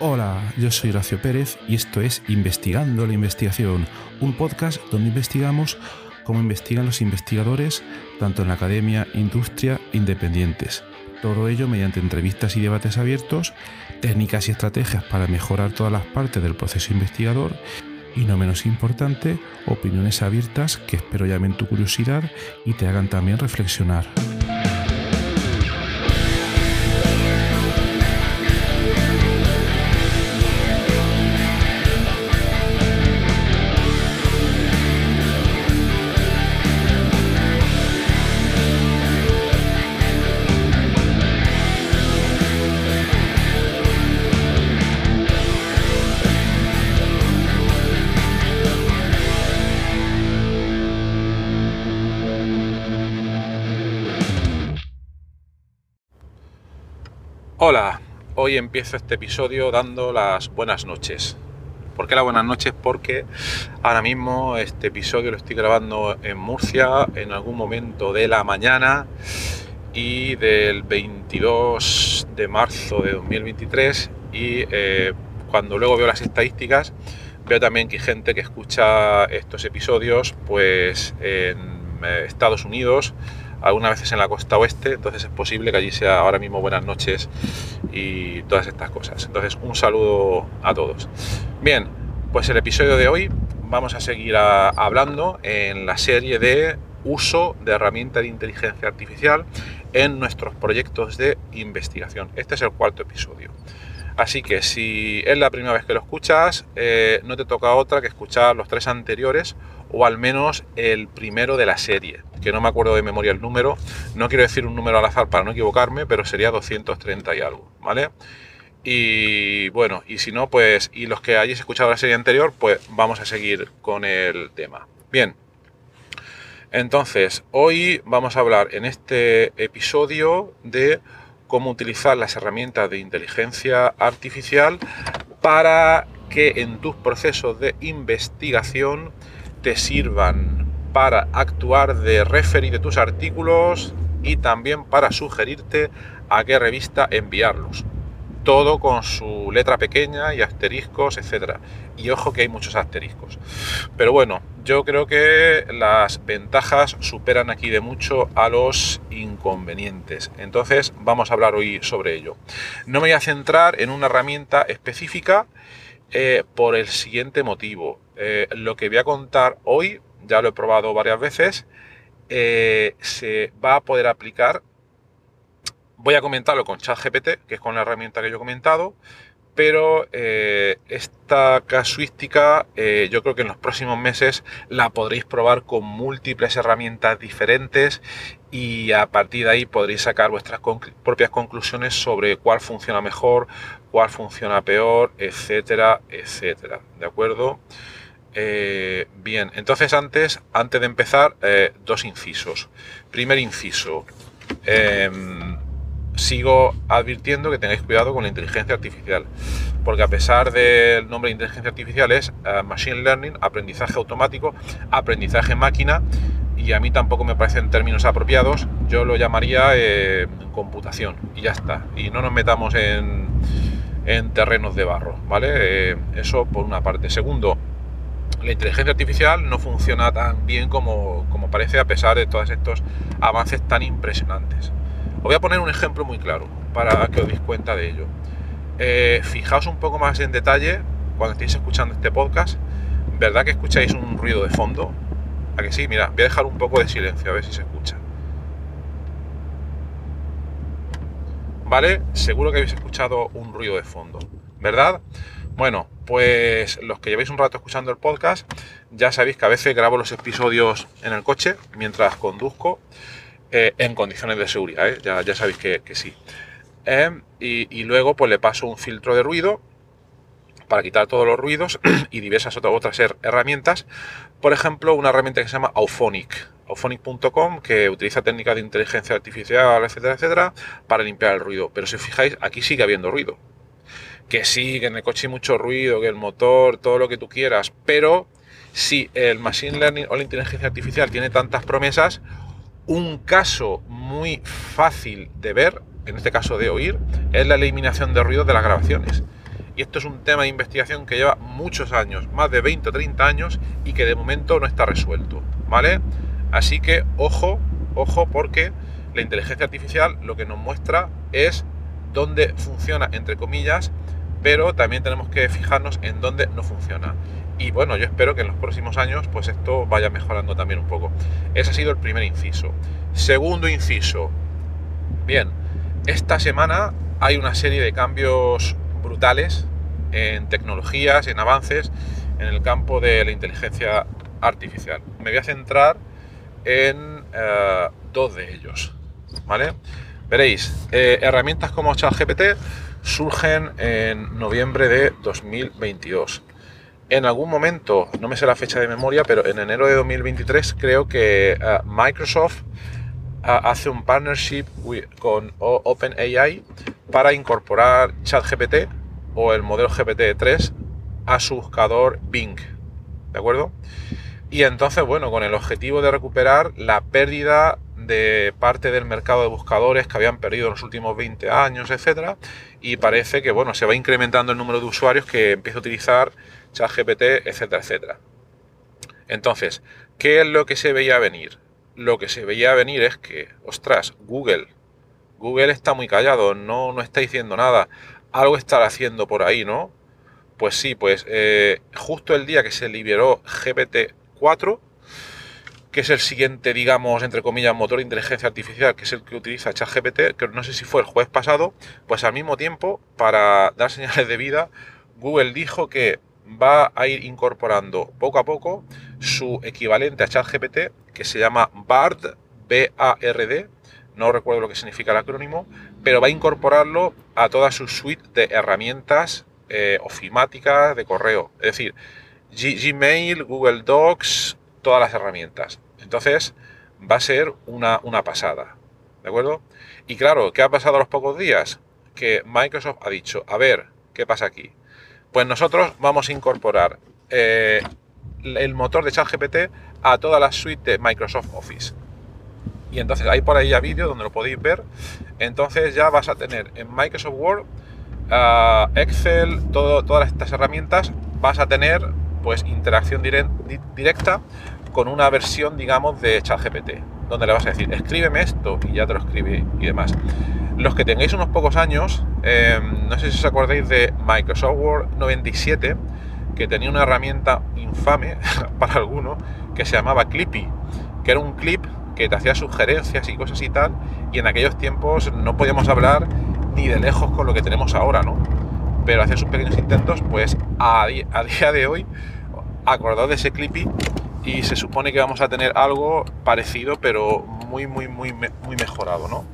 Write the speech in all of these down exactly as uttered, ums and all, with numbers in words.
Hola, yo soy Horacio Pérez y esto es Investigando la Investigación, un podcast donde investigamos cómo investigan los investigadores, tanto en la academia, industria, independientes. Todo ello mediante entrevistas y debates abiertos, técnicas y estrategias para mejorar todas las partes del proceso investigador y, no menos importante, opiniones abiertas que espero llamen tu curiosidad y te hagan también reflexionar. Hola, hoy empiezo este episodio dando las buenas noches. ¿Por qué las buenas noches? Porque ahora mismo este episodio lo estoy grabando en Murcia en algún momento de la mañana y del veintidós de marzo de dos mil veintitrés y eh, cuando luego veo las estadísticas veo también que hay gente que escucha estos episodios pues en Estados Unidos, algunas veces en la costa oeste, entonces es posible que allí sea ahora mismo buenas noches y todas estas cosas. Entonces, un saludo a todos. Bien, pues el episodio de hoy vamos a seguir a, hablando en la serie de uso de herramientas de inteligencia artificial en nuestros proyectos de investigación. Este es el cuarto episodio. Así que si es la primera vez que lo escuchas, eh, no te toca otra que escuchar los tres anteriores o al menos el primero de la serie, que no me acuerdo de memoria el número, no quiero decir un número al azar para no equivocarme, pero sería doscientos treinta y algo, ¿vale? Y bueno, y si no, pues, y los que hayáis escuchado la serie anterior, pues vamos a seguir con el tema. Bien, entonces, hoy vamos a hablar en este episodio de cómo utilizar las herramientas de inteligencia artificial para que en tus procesos de investigación te sirvan para actuar de referee de tus artículos y también para sugerirte a qué revista enviarlos. Todo con su letra pequeña y asteriscos, etcétera. Y ojo que hay muchos asteriscos. Pero bueno, yo creo que las ventajas superan aquí de mucho a los inconvenientes. Entonces vamos a hablar hoy sobre ello. No me voy a centrar en una herramienta específica eh, por el siguiente motivo. Eh, lo que voy a contar hoy, ya lo he probado varias veces, eh, se va a poder aplicar. Voy a comentarlo con ChatGPT, que es con la herramienta que yo he comentado, pero eh, esta casuística eh, yo creo que en los próximos meses la podréis probar con múltiples herramientas diferentes y a partir de ahí podréis sacar vuestras conclu- propias conclusiones sobre cuál funciona mejor, cuál funciona peor, etcétera, etcétera. ¿De acuerdo? Eh, bien, entonces antes, antes de empezar, eh, dos incisos. Primer inciso. Eh, Sigo advirtiendo que tengáis cuidado con la inteligencia artificial, porque a pesar del nombre de inteligencia artificial es uh, Machine Learning, aprendizaje automático, aprendizaje máquina, y a mí tampoco me parecen términos apropiados. Yo lo llamaría eh, computación, y ya está. Y no nos metamos en, en terrenos de barro, ¿vale? Eh, eso por una parte. Segundo, la inteligencia artificial no funciona tan bien como, como parece a pesar de todos estos avances tan impresionantes. Os voy a poner un ejemplo muy claro para que os deis cuenta de ello. Eh, fijaos un poco más en detalle cuando estéis escuchando este podcast. ¿Verdad que escucháis un ruido de fondo? ¿A que sí? Mira, voy a dejar un poco de silencio a ver si se escucha. ¿Vale? Seguro que habéis escuchado un ruido de fondo, ¿verdad? Bueno, pues los que llevéis un rato escuchando el podcast, ya sabéis que a veces grabo los episodios en el coche mientras conduzco. Eh, en condiciones de seguridad, ¿eh? ya, ya sabéis que, que sí. Eh, y, y luego pues le paso un filtro de ruido para quitar todos los ruidos y diversas otras, otras her- herramientas. Por ejemplo, una herramienta que se llama Auphonic, auphonic punto com, que utiliza técnicas de inteligencia artificial, etcétera, etcétera, para limpiar el ruido. Pero si os fijáis, aquí sigue habiendo ruido. Que sí, que en el coche hay mucho ruido, que el motor, todo lo que tú quieras, pero si el Machine Learning o la inteligencia artificial tiene tantas promesas, un caso muy fácil de ver, en este caso de oír, es la eliminación de ruidos de las grabaciones. Y esto es un tema de investigación que lleva muchos años, más de veinte o treinta años, y que de momento no está resuelto, ¿vale? Así que ojo, ojo, porque la inteligencia artificial lo que nos muestra es dónde funciona, entre comillas, pero también tenemos que fijarnos en dónde no funciona. Y bueno, yo espero que en los próximos años pues esto vaya mejorando también un poco. Ese ha sido el primer inciso. Segundo inciso. Bien, esta semana hay una serie de cambios brutales en tecnologías, en avances en el campo de la inteligencia artificial. Me voy a centrar en eh, dos de ellos, ¿vale? Veréis, eh, herramientas como ChatGPT surgen en noviembre de dos mil veintidós. En algún momento, no me sé la fecha de memoria, pero en enero de dos mil veintitrés creo que uh, Microsoft uh, hace un partnership with, con OpenAI para incorporar ChatGPT o el modelo G P T tres a su buscador Bing, ¿de acuerdo? Y entonces, bueno, con el objetivo de recuperar la pérdida de parte del mercado de buscadores que habían perdido en los últimos veinte años, etcétera, y parece que, bueno, se va incrementando el número de usuarios que empieza a utilizar ChatGPT, etcétera, etcétera. Entonces, ¿qué es lo que se veía venir? Lo que se veía venir es que, ostras, Google, Google está muy callado, no, no está diciendo nada, algo estará haciendo por ahí, ¿no? Pues sí, pues eh, justo el día que se liberó G P T cuatro, que es el siguiente, digamos, entre comillas, motor de inteligencia artificial, que es el que utiliza ChatGPT, que no sé si fue el jueves pasado, pues al mismo tiempo, para dar señales de vida, Google dijo que va a ir incorporando poco a poco su equivalente a ChatGPT, que se llama Bard, B A R D, no recuerdo lo que significa el acrónimo, pero va a incorporarlo a toda su suite de herramientas eh, ofimáticas de correo, es decir, G Gmail, Google Docs, todas las herramientas. Entonces va a ser una, una pasada, ¿de acuerdo? Y claro, ¿qué ha pasado a los pocos días? Que Microsoft ha dicho, a ver, ¿qué pasa aquí? Pues nosotros vamos a incorporar eh, el motor de ChatGPT a toda la suite de Microsoft Office. Y entonces hay por ahí ya vídeo donde lo podéis ver. Entonces ya vas a tener en Microsoft Word, uh, Excel, todo, todas estas herramientas, vas a tener pues interacción direct, directa con una versión, digamos, de ChatGPT, donde le vas a decir, escríbeme esto, y ya te lo escribe y demás. Los que tengáis unos pocos años, eh, no sé si os acordáis de Microsoft Word noventa y siete, que tenía una herramienta infame para algunos, que se llamaba Clippy, que era un clip que te hacía sugerencias y cosas y tal, y en aquellos tiempos no podíamos hablar ni de lejos con lo que tenemos ahora, ¿no? Pero hacía sus pequeños intentos, pues a, di a día de hoy, acordaos de ese Clippy, y se supone que vamos a tener algo parecido, pero muy, muy, muy, muy mejorado, ¿no?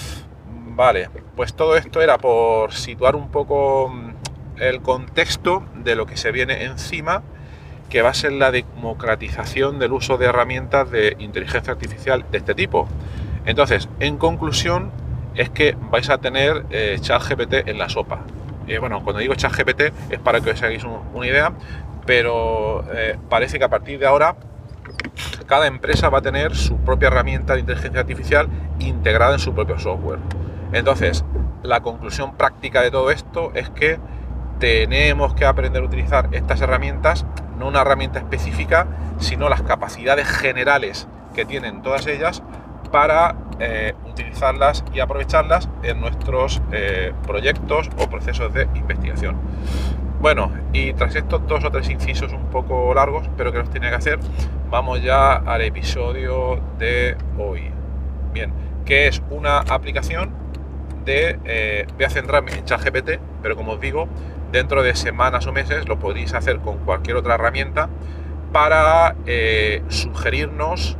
Vale, pues todo esto era por situar un poco el contexto de lo que se viene encima, que va a ser la democratización del uso de herramientas de inteligencia artificial de este tipo. Entonces, en conclusión, es que vais a tener eh, ChatGPT en la sopa. Eh, bueno, cuando digo ChatGPT es para que os hagáis un, una idea, pero eh, parece que a partir de ahora cada empresa va a tener su propia herramienta de inteligencia artificial integrada en su propio software. Entonces, la conclusión práctica de todo esto es que tenemos que aprender a utilizar estas herramientas, no una herramienta específica, sino las capacidades generales que tienen todas ellas para eh, utilizarlas y aprovecharlas en nuestros eh, proyectos o procesos de investigación. Bueno, y tras estos dos o tres incisos un poco largos, pero que los tenía que hacer, vamos ya al episodio de hoy. Bien, que es una aplicación de... Eh, voy a centrarme en ChatGPT, pero como os digo, dentro de semanas o meses lo podréis hacer con cualquier otra herramienta para eh, sugerirnos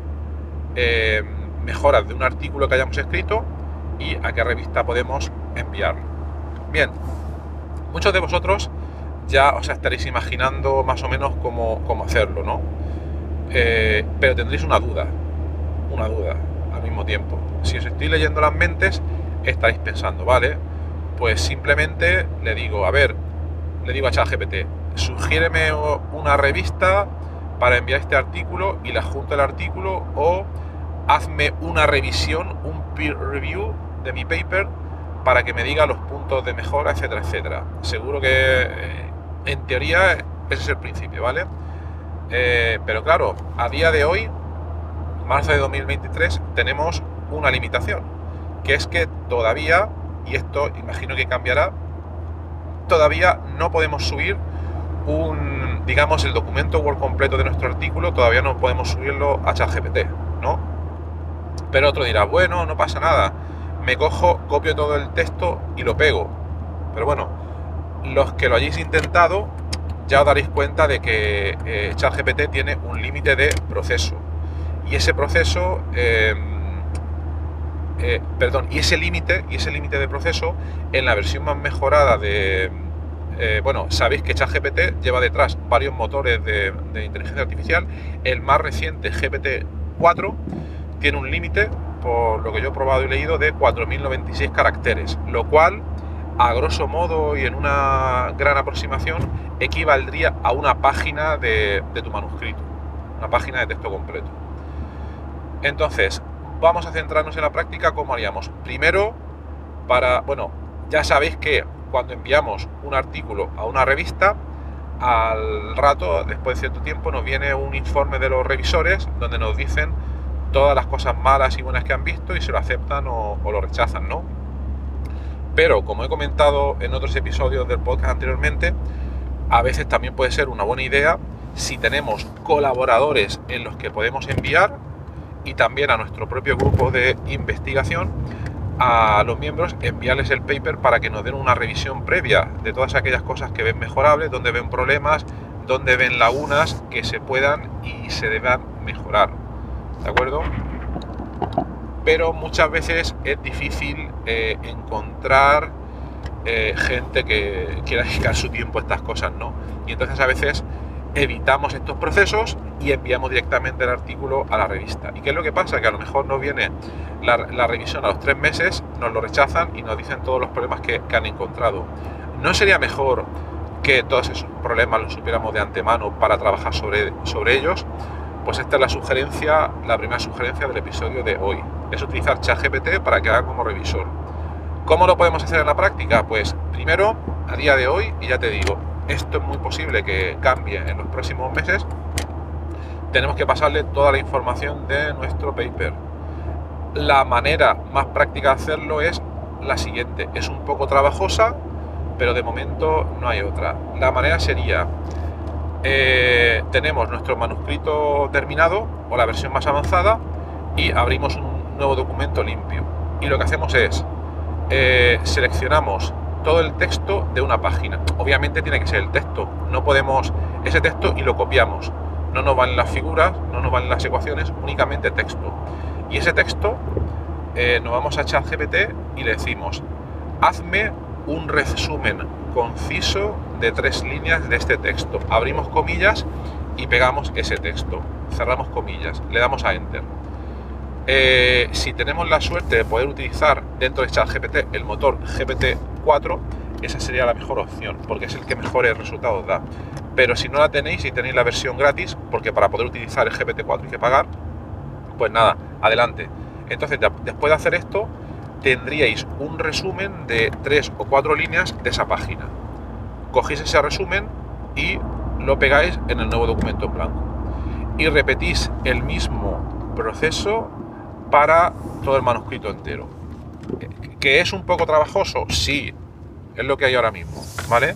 eh, mejoras de un artículo que hayamos escrito y a qué revista podemos enviarlo. Bien, muchos de vosotros ya os estaréis imaginando más o menos cómo, cómo hacerlo, ¿no? Eh, pero tendréis una duda, una duda al mismo tiempo. Si os estoy leyendo las mentes, estaréis pensando, vale, pues simplemente le digo, a ver, le digo a ChatGPT, sugiéreme una revista para enviar este artículo y le adjunto el artículo, o hazme una revisión, un peer review de mi paper para que me diga los puntos de mejora, etcétera, etcétera. Seguro que eh, en teoría ese es el principio, ¿vale? Eh, pero claro, a día de hoy, marzo de dos mil veintitrés, tenemos una limitación, que es que todavía, y esto imagino que cambiará, todavía no podemos subir un, digamos, el documento Word completo de nuestro artículo, todavía no podemos subirlo a ChatGPT, ¿no? Pero otro dirá, bueno, no pasa nada, me cojo, copio todo el texto y lo pego. Pero bueno, los que lo hayáis intentado ya os daréis cuenta de que eh, ChatGPT tiene un límite de proceso. Y ese proceso, eh, eh, perdón, y ese límite, y ese límite de proceso, en la versión más mejorada de, eh, bueno, sabéis que ChatGPT lleva detrás varios motores de, de inteligencia artificial. El más reciente, G P T cuatro, tiene un límite, por lo que yo he probado y leído, de cuatro mil noventa y seis caracteres, lo cual, a grosso modo y en una gran aproximación, equivaldría a una página de, de tu manuscrito, una página de texto completo. Entonces, vamos a centrarnos en la práctica. ¿Cómo haríamos? Primero, para, bueno, ya sabéis que cuando enviamos un artículo a una revista, al rato, después de cierto tiempo, nos viene un informe de los revisores donde nos dicen todas las cosas malas y buenas que han visto y se lo aceptan o, o lo rechazan, ¿no? Pero, como he comentado en otros episodios del podcast anteriormente, a veces también puede ser una buena idea, si tenemos colaboradores en los que podemos enviar, y también a nuestro propio grupo de investigación, a los miembros enviarles el paper para que nos den una revisión previa de todas aquellas cosas que ven mejorables, donde ven problemas, donde ven lagunas que se puedan y se deban mejorar, ¿de acuerdo? Pero muchas veces es difícil eh, encontrar eh, gente que quiera dedicar su tiempo a estas cosas, ¿no? Y entonces a veces evitamos estos procesos y enviamos directamente el artículo a la revista. ¿Y qué es lo que pasa? Que a lo mejor nos viene la, la revisión a los tres meses, nos lo rechazan y nos dicen todos los problemas que, que han encontrado. ¿No sería mejor que todos esos problemas los supiéramos de antemano para trabajar sobre, sobre ellos? Pues esta es la sugerencia, la primera sugerencia del episodio de hoy. Es utilizar ChatGPT para que haga como revisor. ¿Cómo lo podemos hacer en la práctica? Pues primero, a día de hoy, y ya te digo, esto es muy posible que cambie en los próximos meses, tenemos que pasarle toda la información de nuestro paper. La manera más práctica de hacerlo es la siguiente. Es un poco trabajosa, pero de momento no hay otra. La manera sería, eh, tenemos nuestro manuscrito terminado o la versión más avanzada y abrimos un nuevo documento limpio. Y lo que hacemos es, eh, seleccionamos todo el texto de una página. Obviamente tiene que ser el texto, no podemos ese texto y lo copiamos. No nos van las figuras, no nos van las ecuaciones, únicamente texto. Y ese texto eh, nos vamos a ChatGPT y le decimos, hazme un resumen conciso de tres líneas de este texto. Abrimos comillas y pegamos ese texto. Cerramos comillas, le damos a Enter. Eh, si tenemos la suerte de poder utilizar dentro de ChatGPT el motor G P T cuatro, esa sería la mejor opción, porque es el que mejores resultados da. Pero si no la tenéis y tenéis la versión gratis, porque para poder utilizar el G P T cuatro hay que pagar, pues nada, adelante. Entonces, después de hacer esto, tendríais un resumen de tres o cuatro líneas de esa página. Cogéis ese resumen y lo pegáis en el nuevo documento en blanco. Y repetís el mismo proceso para todo el manuscrito entero. ¿Que es un poco trabajoso? Sí, es lo que hay ahora mismo, ¿vale?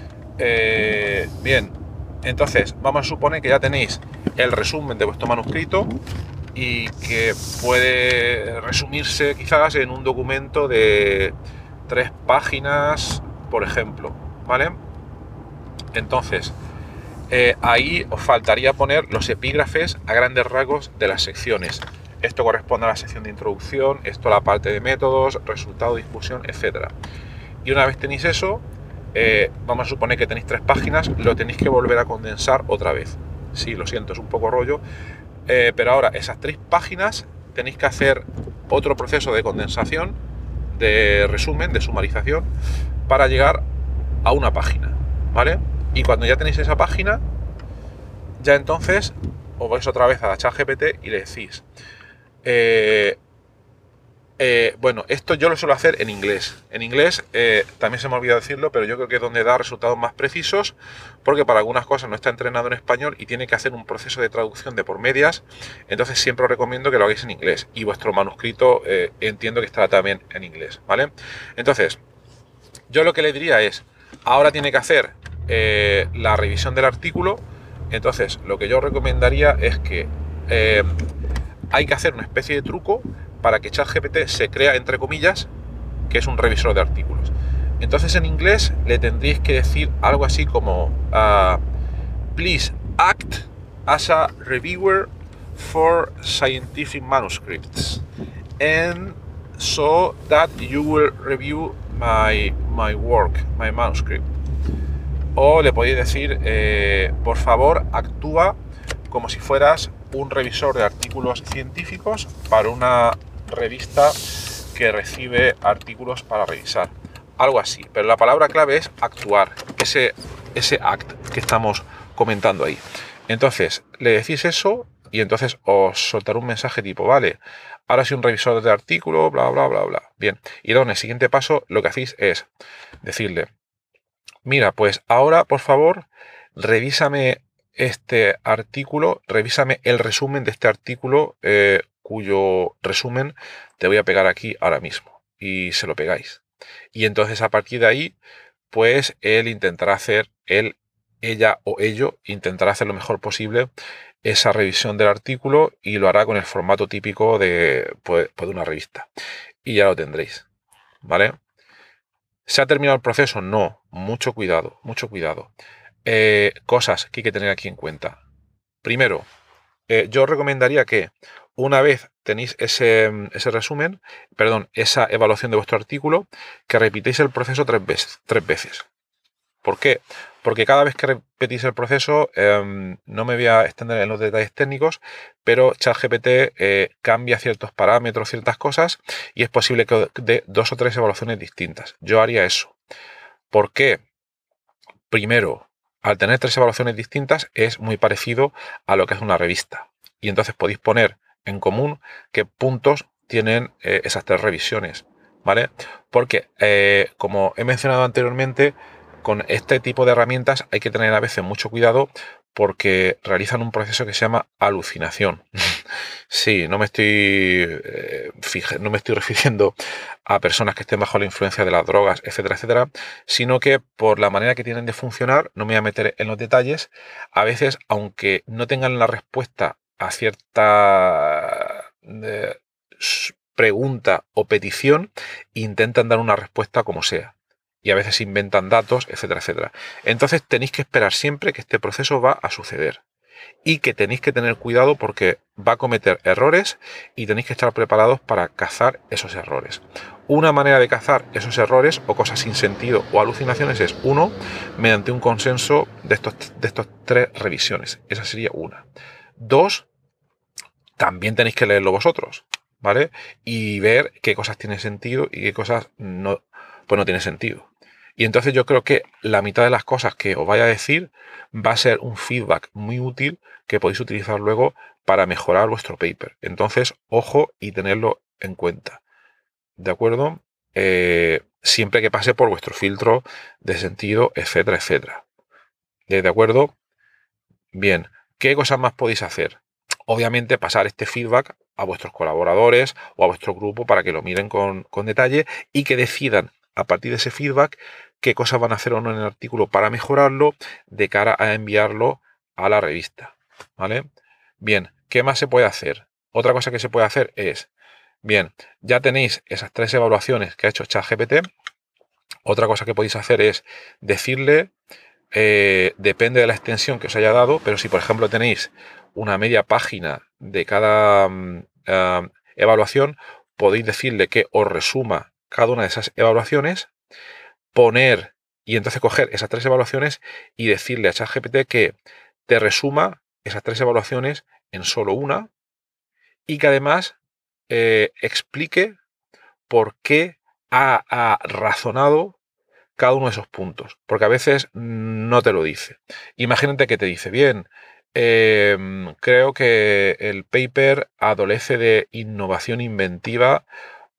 Eh, bien, entonces vamos a suponer que ya tenéis el resumen de vuestro manuscrito y que puede resumirse quizás en un documento de tres páginas, por ejemplo, ¿vale? Entonces, eh, ahí os faltaría poner los epígrafes a grandes rasgos de las secciones. Esto corresponde a la sección de introducción, esto a la parte de métodos, resultado, discusión, etcétera. Y una vez tenéis eso, eh, vamos a suponer que tenéis tres páginas, lo tenéis que volver a condensar otra vez. Sí, lo siento, es un poco rollo, eh, pero ahora esas tres páginas tenéis que hacer otro proceso de condensación, de resumen, de sumarización, para llegar a una página, ¿vale? Y cuando ya tenéis esa página, ya entonces os vais otra vez a la ChatGPT y le decís, eh, Eh, bueno, esto yo lo suelo hacer en inglés. En inglés eh, también se me olvidó decirlo, pero yo creo que es donde da resultados más precisos, porque para algunas cosas no está entrenado en español y tiene que hacer un proceso de traducción de por medias. Entonces siempre os recomiendo que lo hagáis en inglés, y vuestro manuscrito eh, entiendo que estará también en inglés, ¿vale? Entonces, yo lo que le diría es, ahora tiene que hacer eh, la revisión del artículo. Entonces, lo que yo recomendaría es que eh, hay que hacer una especie de truco para que ChatGPT se crea, entre comillas, que es un revisor de artículos. Entonces, en inglés le tendréis que decir algo así como uh, please act as a reviewer for scientific manuscripts, and so that you will review my, my work, my manuscript. O le podéis decir, eh, por favor, actúa como si fueras un revisor de artículos científicos para una revista que recibe artículos para revisar. Algo así, pero la palabra clave es actuar, ese, ese act que estamos comentando ahí. Entonces, le decís eso y entonces os soltará un mensaje tipo, vale, ahora soy un revisor de artículo, bla, bla, bla, bla. Bien, y luego en el siguiente paso lo que hacéis es decirle, mira, pues ahora, por favor, revísame este artículo, revísame el resumen de este artículo, eh, cuyo resumen te voy a pegar aquí ahora mismo, y se lo pegáis. Y entonces a partir de ahí, pues él intentará hacer, él, ella o ello, intentará hacer lo mejor posible esa revisión del artículo, y lo hará con el formato típico de, pues, de una revista. Y ya lo tendréis, ¿vale? ¿Se ha terminado el proceso? No, mucho cuidado, mucho cuidado. Eh, cosas que hay que tener aquí en cuenta. Primero, eh, yo os recomendaría que una vez tenéis ese, ese resumen, perdón, esa evaluación de vuestro artículo, que repitéis el proceso tres veces. Tres veces. ¿Por qué? Porque cada vez que repetís el proceso, eh, no me voy a extender en los detalles técnicos, pero ChatGPT eh, cambia ciertos parámetros, ciertas cosas, y es posible que dé dos o tres evaluaciones distintas. Yo haría eso. ¿Por qué? Primero, al tener tres evaluaciones distintas, es muy parecido a lo que es una revista. Y entonces podéis poner en común qué puntos tienen eh, esas tres revisiones, ¿vale? Porque, eh, como he mencionado anteriormente, con este tipo de herramientas hay que tener a veces mucho cuidado, porque realizan un proceso que se llama alucinación. Sí, no me estoy eh, fija, no me estoy refiriendo a personas que estén bajo la influencia de las drogas, etcétera, etcétera, sino que por la manera que tienen de funcionar, no me voy a meter en los detalles, a veces, aunque no tengan la respuesta a cierta eh, pregunta o petición, intentan dar una respuesta como sea. Y a veces inventan datos, etcétera, etcétera. Entonces tenéis que esperar siempre que este proceso va a suceder, y que tenéis que tener cuidado porque va a cometer errores y tenéis que estar preparados para cazar esos errores. Una manera de cazar esos errores o cosas sin sentido o alucinaciones es, uno, mediante un consenso de estos, de estos tres revisiones. Esa sería una. Dos, también tenéis que leerlo vosotros, ¿vale? Y ver qué cosas tienen sentido y qué cosas no, pues no tienen sentido. Y entonces yo creo que la mitad de las cosas que os vaya a decir va a ser un feedback muy útil que podéis utilizar luego para mejorar vuestro paper. Entonces, ojo y tenerlo en cuenta. ¿De acuerdo? Eh, siempre que pase por vuestro filtro de sentido, etcétera, etcétera. ¿De acuerdo? Bien. ¿Qué cosas más podéis hacer? Obviamente pasar este feedback a vuestros colaboradores o a vuestro grupo para que lo miren con, con detalle y que decidan a partir de ese feedback qué cosas van a hacer o no en el artículo para mejorarlo de cara a enviarlo a la revista, ¿vale? Bien, ¿qué más se puede hacer? Otra cosa que se puede hacer es, bien, ya tenéis esas tres evaluaciones que ha hecho ChatGPT. Otra cosa que podéis hacer es decirle, eh, depende de la extensión que os haya dado, pero si por ejemplo tenéis una media página de cada um, uh, evaluación, podéis decirle que os resuma cada una de esas evaluaciones, poner y entonces coger esas tres evaluaciones y decirle a ChatGPT que te resuma esas tres evaluaciones en solo una, y que además eh, explique por qué ha, ha razonado cada uno de esos puntos, porque a veces no te lo dice. Imagínate que te dice, bien, eh, creo que el paper adolece de innovación inventiva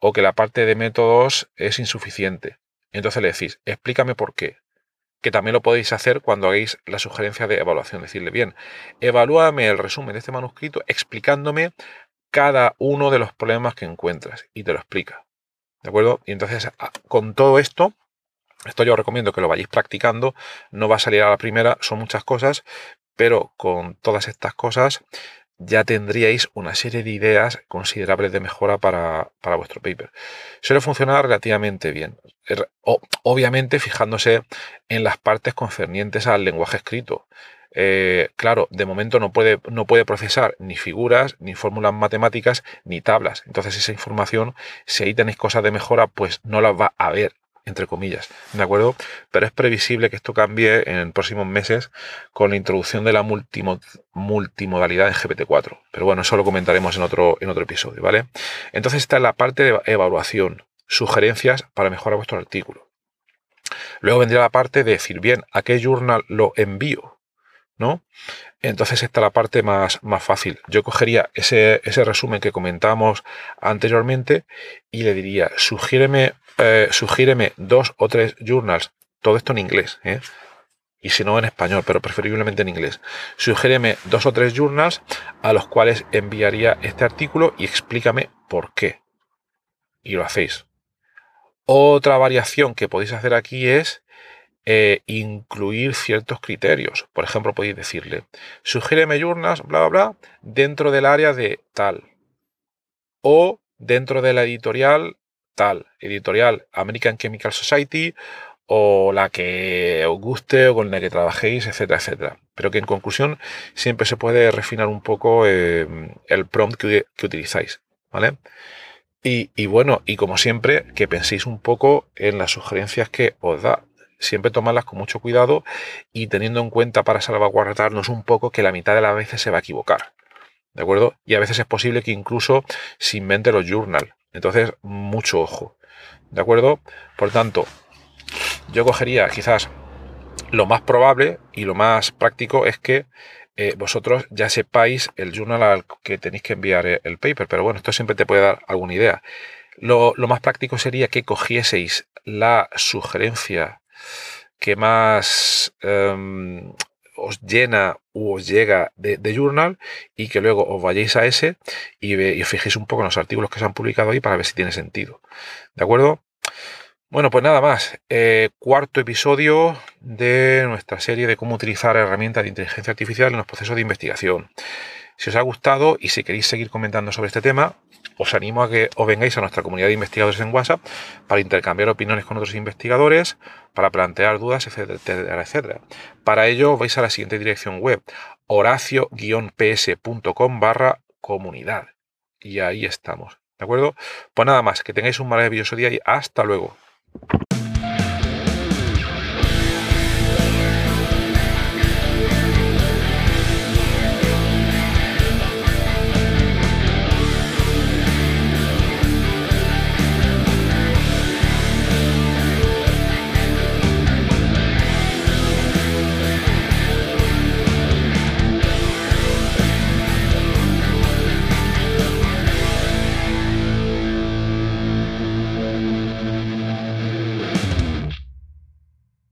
o que la parte de métodos es insuficiente. Entonces le decís, explícame por qué. Que también lo podéis hacer cuando hagáis la sugerencia de evaluación. Decirle, bien, evalúame el resumen de este manuscrito explicándome cada uno de los problemas que encuentras. Y te lo explica. ¿De acuerdo? Y entonces, con todo esto, esto yo os recomiendo que lo vayáis practicando. No va a salir a la primera, son muchas cosas, pero con todas estas cosas ya tendríais una serie de ideas considerables de mejora para, para vuestro paper. Suele funcionar relativamente bien. O, obviamente fijándose en las partes concernientes al lenguaje escrito. Eh, claro, de momento no puede, no puede procesar ni figuras, ni fórmulas matemáticas, ni tablas. Entonces esa información, si ahí tenéis cosas de mejora, pues no las va a ver, entre comillas, ¿de acuerdo? Pero es previsible que esto cambie en próximos meses con la introducción de la multimod multimodalidad en G P T cuatro. Pero bueno, eso lo comentaremos en otro, en otro episodio, ¿vale? Entonces está la parte de evaluación, sugerencias para mejorar vuestro artículo. Luego vendría la parte de decir, bien, ¿a qué journal lo envío? ¿No? Entonces está la parte más, más fácil. Yo cogería ese, ese resumen que comentábamos anteriormente y le diría, sugiéreme, eh, sugiéreme dos o tres journals, todo esto en inglés, ¿eh? Y si no en español, pero preferiblemente en inglés. Sugiéreme dos o tres journals a los cuales enviaría este artículo y explícame por qué. Y lo hacéis. Otra variación que podéis hacer aquí es Eh, incluir ciertos criterios. Por ejemplo, podéis decirle, sugiéreme journals, bla, bla, bla, dentro del área de tal. O dentro de la editorial tal. Editorial American Chemical Society o la que os guste o con la que trabajéis, etcétera, etcétera. Pero que en conclusión siempre se puede refinar un poco eh, el prompt que, que utilizáis, ¿vale? Y, y bueno, y como siempre, que penséis un poco en las sugerencias que os da. Siempre tomarlas con mucho cuidado y teniendo en cuenta para salvaguardarnos un poco que la mitad de las veces se va a equivocar. ¿De acuerdo? Y a veces es posible que incluso se invente los journals. Entonces, mucho ojo. ¿De acuerdo? Por tanto, yo cogería quizás lo más probable y lo más práctico es que eh, vosotros ya sepáis el journal al que tenéis que enviar el paper. Pero bueno, esto siempre te puede dar alguna idea. Lo, lo más práctico sería que cogieseis la sugerencia que más um, os llena o os llega de, de journal y que luego os vayáis a ese y, ve, y os fijéis un poco en los artículos que se han publicado ahí para ver si tiene sentido. ¿De acuerdo? Bueno, pues nada más. Eh, cuarto episodio de nuestra serie de cómo utilizar herramientas de inteligencia artificial en los procesos de investigación. Si os ha gustado y si queréis seguir comentando sobre este tema, os animo a que os vengáis a nuestra comunidad de investigadores en WhatsApp para intercambiar opiniones con otros investigadores, para plantear dudas, etcétera, etcétera. Para ello vais a la siguiente dirección web, horacio guion p s punto com barra comunidad. Y ahí estamos, ¿de acuerdo? Pues nada más, que tengáis un maravilloso día y hasta luego.